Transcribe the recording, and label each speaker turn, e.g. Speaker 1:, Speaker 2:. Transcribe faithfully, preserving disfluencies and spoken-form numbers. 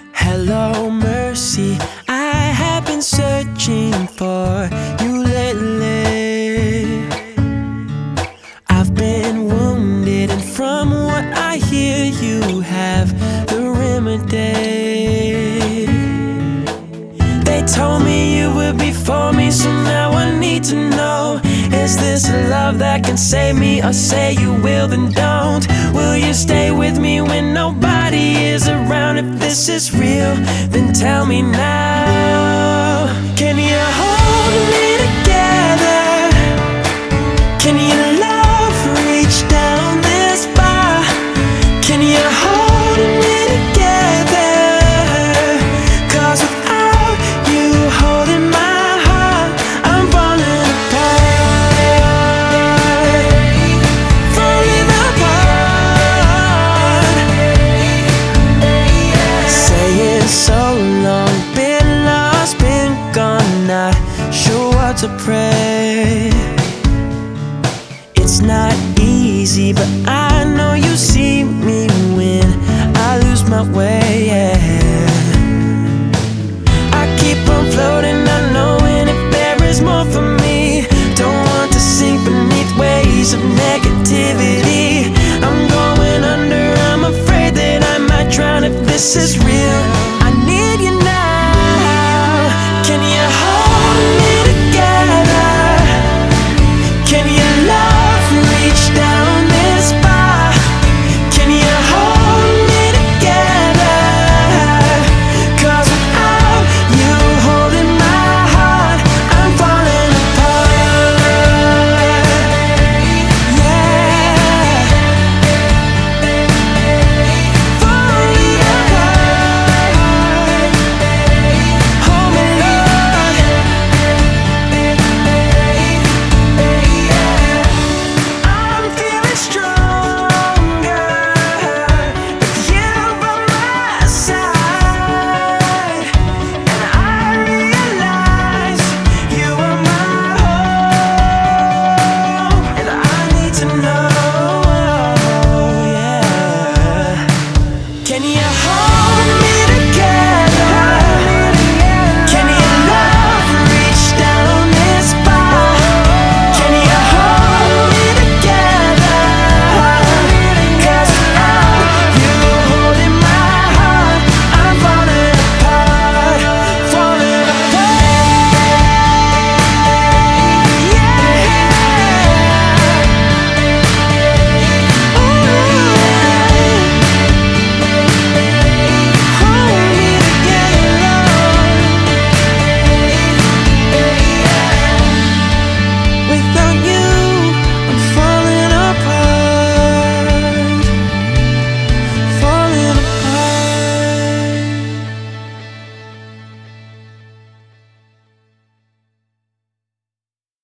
Speaker 1: Hello, mercy. I have been searching for you lately. I've been wounded, and from what I hear, you have the remedy. They told me you would be for me, so now I need to know: is this a love that can save me? Or say you will, then don't. Will you stay with me when nobody is around? If this is real, then tell me now. Can you hold me together? Can your love reach down this far? Can you hold me together? 'Cause without you holding my heart, I'm falling apart. Falling apart. Saying so long, been lost, been gone, not sure what to pray. It's not easy, but I know you see me when I lose my way, yeah. I keep on floating, not knowing if there is more for me. Don't want to sink beneath waves of negativity. I'm going under, I'm afraid that I might drown if this is real.